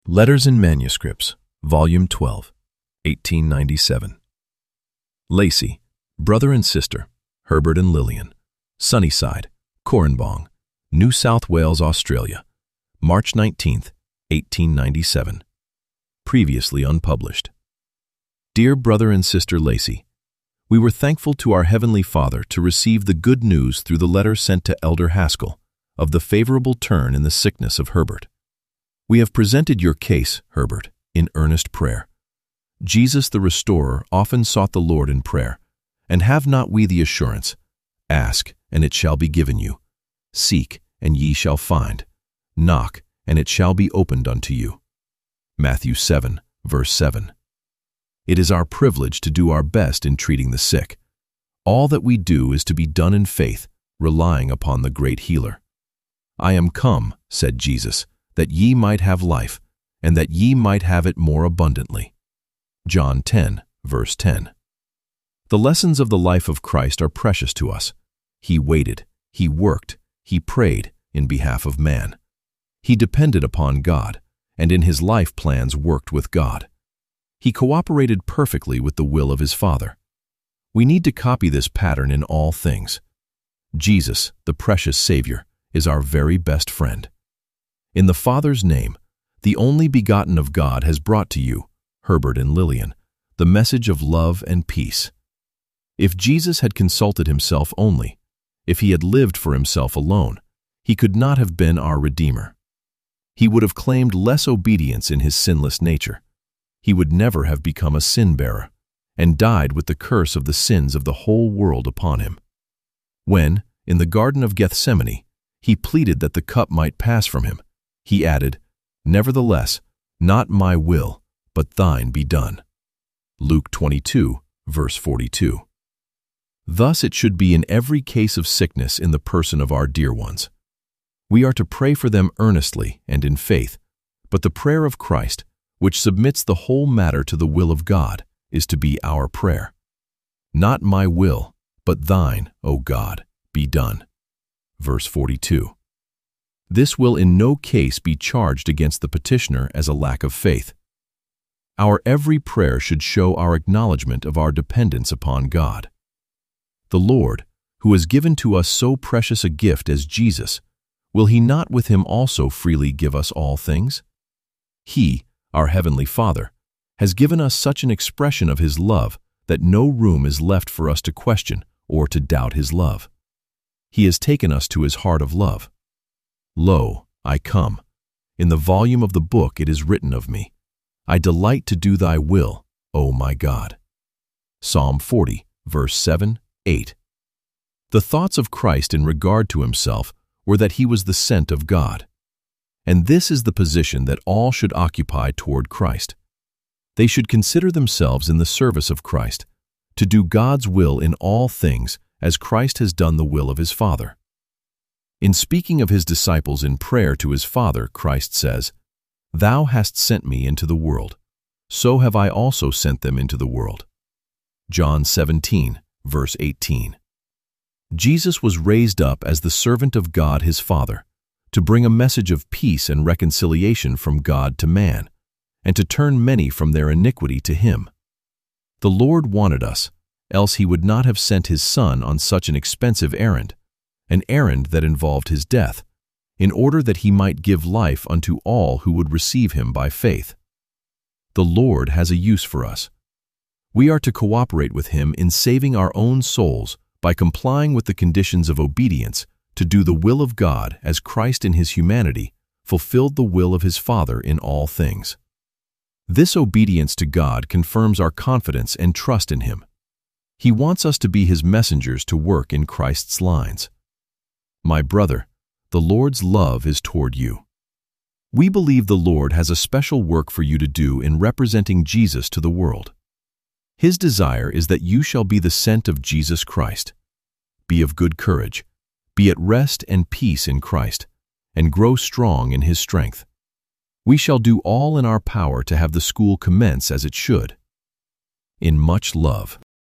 Letters and Manuscripts, Volume 12, 1897. Lacey, brother and sister, Herbert and Lillian, Sunnyside, Corranbong, New South Wales, Australia, March 19, 1897. Previously unpublished. Dear brother and sister Lacey, we were thankful to our Heavenly Father to receive the good news through the letter sent to Elder Haskell of the favorable turn in the sickness of Herbert. We have presented your case, Herbert, in earnest prayer. Jesus the Restorer often sought the Lord in prayer, and have not we the assurance, ask, and it shall be given you. Seek, and ye shall find. Knock, and it shall be opened unto you. Matthew 7, verse 7. It is our privilege to do our best in treating the sick. All that we do is to be done in faith, relying upon the great healer. I am come, said Jesus, that ye might have life, and that ye might have it more abundantly. John 10, verse 10. The lessons of the life of Christ are precious to us. He waited, he worked, he prayed in behalf of man. He depended upon God, and in his life plans worked with God. He cooperated perfectly with the will of his Father. We need to copy this pattern in all things. Jesus, the precious Savior, is our very best friend. In the Father's name, the only begotten of God has brought to you, Herbert and Lillian, the message of love and peace. If Jesus had consulted himself only, if he had lived for himself alone, he could not have been our Redeemer. He would have claimed less obedience in his sinless nature. He would never have become a sin-bearer, and died with the curse of the sins of the whole world upon him. When, in the Garden of Gethsemane, he pleaded that the cup might pass from him, he added, "Nevertheless, not my will, but thine be done." Luke 22, verse 42. Thus it should be in every case of sickness in the person of our dear ones. We are to pray for them earnestly and in faith, but the prayer of Christ, which submits the whole matter to the will of God, is to be our prayer. Not my will, but thine, O God, be done. Verse 42. This will in no case be charged against the petitioner as a lack of faith. Our every prayer should show our acknowledgement of our dependence upon God. The Lord, who has given to us so precious a gift as Jesus, will he not with him also freely give us all things? He, our Heavenly Father, has given us such an expression of his love that no room is left for us to question or to doubt his love. He has taken us to his heart of love. Lo, I come. In the volume of the book it is written of me, I delight to do thy will, O my God. Psalm 40, verse 7, 8. The thoughts of Christ in regard to himself were that he was the sent of God. And this is the position that all should occupy toward Christ. They should consider themselves in the service of Christ, to do God's will in all things as Christ has done the will of his Father. In speaking of his disciples in prayer to his Father, Christ says, "Thou hast sent me into the world, so have I also sent them into the world." John 17, verse 18. Jesus was raised up as the servant of God his Father, to bring a message of peace and reconciliation from God to man, and to turn many from their iniquity to him. The Lord wanted us, else he would not have sent his Son on such an expensive errand, an errand that involved his death, in order that he might give life unto all who would receive him by faith. The Lord has a use for us. We are to cooperate with him in saving our own souls by complying with the conditions of obedience to do the will of God as Christ in his humanity fulfilled the will of his Father in all things. This obedience to God confirms our confidence and trust in him. He wants us to be his messengers to work in Christ's lines. My brother, the Lord's love is toward you. We believe the Lord has a special work for you to do in representing Jesus to the world. His desire is that you shall be the sent of Jesus Christ. Be of good courage, be at rest and peace in Christ, and grow strong in his strength. We shall do all in our power to have the school commence as it should. In much love.